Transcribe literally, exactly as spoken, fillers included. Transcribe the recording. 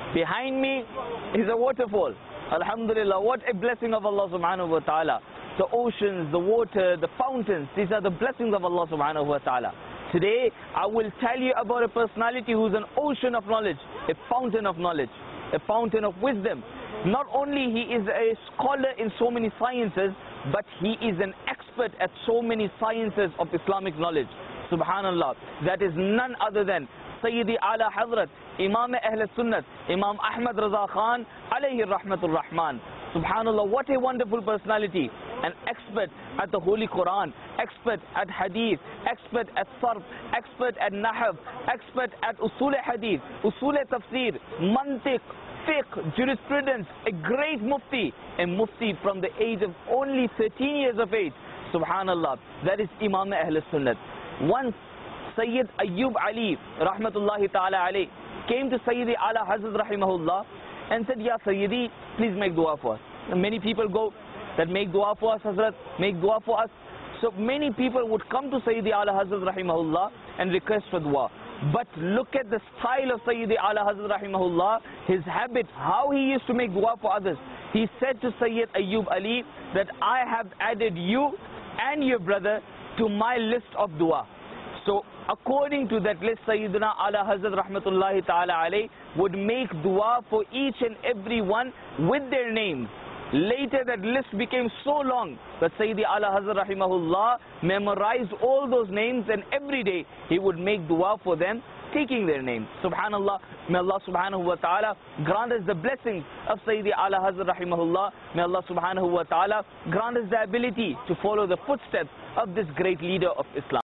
Behind me is a waterfall. Alhamdulillah, what a blessing of Allah subhanahu wa ta'ala. The oceans, the water, the fountains, these are the blessings of Allah subhanahu wa ta'ala. Today, I will tell you about a personality who's an ocean of knowledge, a fountain of knowledge, a fountain of wisdom. Not only he is a scholar in so many sciences, but he is an expert at so many sciences of Islamic knowledge. Subhanallah, that is none other than Sayyidi Ala Hazrat, Imam Ahl Sunnat, Imam Ahmad Raza Khan, alayhi rahmatur rahman. Subhanallah, what a wonderful personality. An expert at the Holy Quran, expert at Hadith, expert at Sarf, expert at Nahv, expert at Usul Hadith, Usul Tafsir, Mantiq, Fiqh, jurisprudence, a great mufti, a mufti from the age of only thirteen years of age. Subhanallah, that is Imam Ahl Sunnat. Once Sayyid Ayyub Ali, rahmatullahi ta'ala alayh, came to Sayyidi Ala Hazrat rahimahullah and said, Ya Sayyidi, please make dua for us. And many people go that make dua for us, Hazrat, make dua for us. So many people would come to Sayyidi Ala Hazrat rahimahullah and request for dua. But look at the style of Sayyidi Ala Hazrat rahimahullah, his habit, how he used to make dua for others. He said to Sayyid Ayyub Ali that I have added you and your brother to my list of dua. So according to that list, Sayyidina Ala Hazrat rahmatullahi ta'ala alayh would make dua for each and every one with their names. Later that list became so long that Sayyidi Ala Hazrat rahimahullah memorized all those names, and every day he would make dua for them taking their names. Subhanallah, may Allah subhanahu wa ta'ala grant us the blessings of Sayyidi Ala Hazrat rahimahullah. May Allah subhanahu wa ta'ala grant us the ability to follow the footsteps of this great leader of Islam.